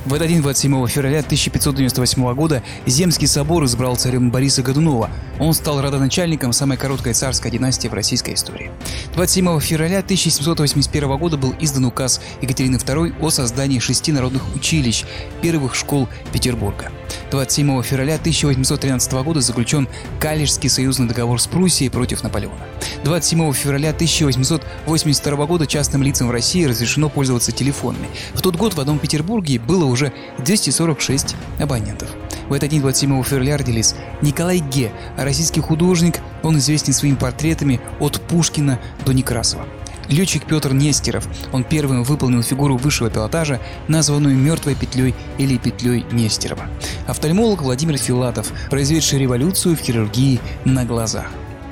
В этот день, 27 февраля 1598 года, Земский собор избрал царем Бориса Годунова. Он стал родоначальником самой короткой царской династии в российской истории. 27 февраля 1781 года был издан указ Екатерины II о создании 6 народных училищ, первых школ Петербурга. 27 февраля 1813 года заключен Калежский союзный договор с Пруссией против Наполеона. 27 февраля 1882 года частным лицам в России разрешено пользоваться телефонами. В тот год в одном Петербурге было уже 246 абонентов. В этот день, 27 февраля, родились Николай Ге, российский художник. Он известен своими портретами от Пушкина до Некрасова. Летчик Петр Нестеров. Он первым выполнил фигуру высшего пилотажа, названную «мертвой петлей» или «петлей Нестерова». Офтальмолог Владимир Филатов, произведший революцию в хирургии на глазах.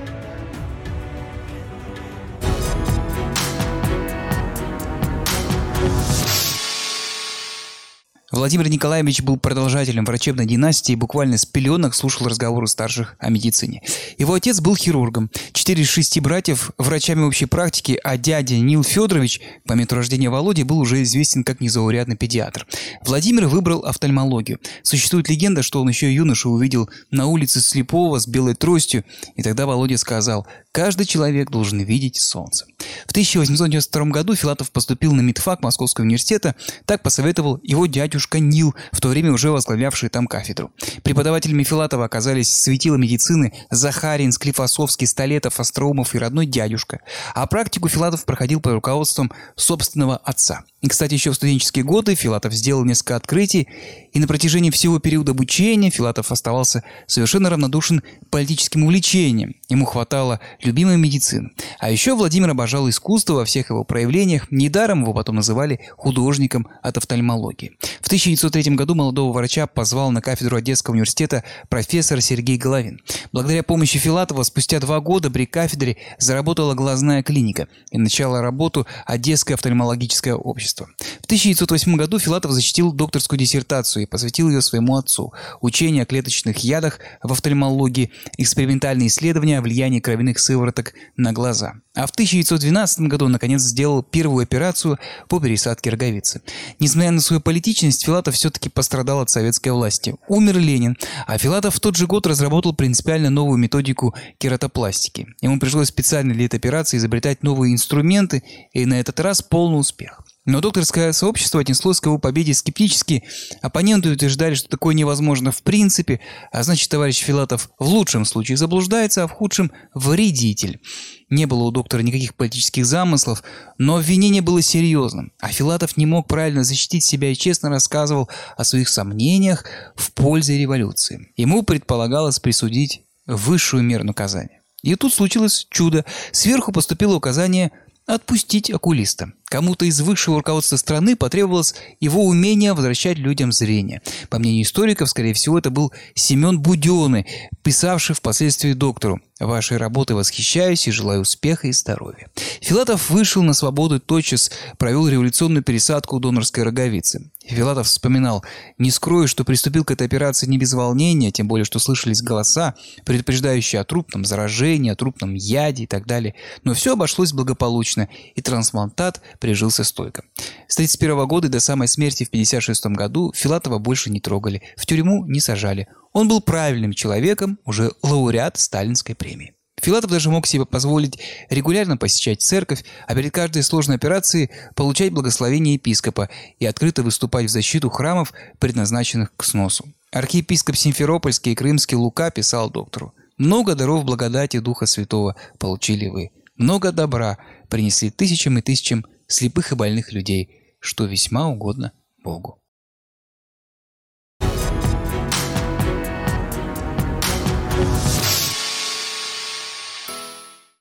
Владимир Николаевич был продолжателем врачебной династии и буквально с пеленок слушал разговоры старших о медицине. Его отец был хирургом, 4 из 6 братьев – врачами общей практики, а дядя Нил Федорович, по моменту рождения Володи, был уже известен как незаурядный педиатр. Владимир выбрал офтальмологию. Существует легенда, что он еще юношу увидел на улице слепого с белой тростью, и тогда Володя сказал: «Каждый человек должен видеть солнце». В 1892 году Филатов поступил на медфак Московского университета, так посоветовал его дядюшка Нил, в то время уже возглавлявший там кафедру. Преподавателями Филатова оказались светила медицины Захарин, Склифосовский, Столетов, Остроумов и родной дядюшка. А практику Филатов проходил под руководством собственного отца. И, кстати, еще в студенческие годы Филатов сделал несколько открытий, и на протяжении всего периода обучения Филатов оставался совершенно равнодушен к политическим увлечениям. Ему хватало любимой медицины. А еще Владимир обожал искусство во всех его проявлениях. Недаром его потом называли художником от офтальмологии. В 1903 году молодого врача позвал на кафедру Одесского университета профессор Сергей Головин. Благодаря помощи Филатова спустя 2 года при кафедре заработала глазная клиника и начало работу Одесское офтальмологическое общество. В 1908 году Филатов защитил докторскую диссертацию и посвятил ее своему отцу. Учение о клеточных ядах в офтальмологии, экспериментальные исследования о влиянии кровяных сывороток на глаза. А в 1912 году он, наконец, сделал первую операцию по пересадке роговицы. Несмотря на свою политичность, Филатов все-таки пострадал от советской власти. Умер Ленин, а Филатов в тот же год разработал принципиально новую методику кератопластики. Ему пришлось специально для этой операции изобретать новые инструменты, и на этот раз полный успех. Но докторское сообщество отнеслось к его победе скептически. Оппоненты утверждали, что такое невозможно в принципе, а значит, товарищ Филатов в лучшем случае заблуждается, а в худшем – вредитель. Не было у доктора никаких политических замыслов, но обвинение было серьезным. А Филатов не мог правильно защитить себя и честно рассказывал о своих сомнениях в пользу революции. Ему предполагалось присудить высшую меру наказания. И тут случилось чудо. Сверху поступило указание отпустить окулиста. Кому-то из высшего руководства страны потребовалось его умение возвращать людям зрение. По мнению историков, скорее всего, это был Семен Буденный, писавший впоследствии доктору: «Вашей работой восхищаюсь и желаю успеха и здоровья». Филатов вышел на свободу и тотчас провел революционную пересадку донорской роговицы. Филатов вспоминал: «Не скрою, что приступил к этой операции не без волнения, тем более, что слышались голоса, предупреждающие о трупном заражении, о трупном яде и так далее. Но все обошлось благополучно, и трансплантат прижился стойко». С 1931 года до самой смерти в 1956 году Филатова больше не трогали, в тюрьму не сажали. Он был правильным человеком, уже лауреат Сталинской премии. Филатов даже мог себе позволить регулярно посещать церковь, а перед каждой сложной операцией получать благословение епископа и открыто выступать в защиту храмов, предназначенных к сносу. Архиепископ Симферопольский и Крымский Лука писал доктору: «Много даров благодати Духа Святого получили вы. Много добра принесли тысячам и тысячам слепых и больных людей, что весьма угодно Богу».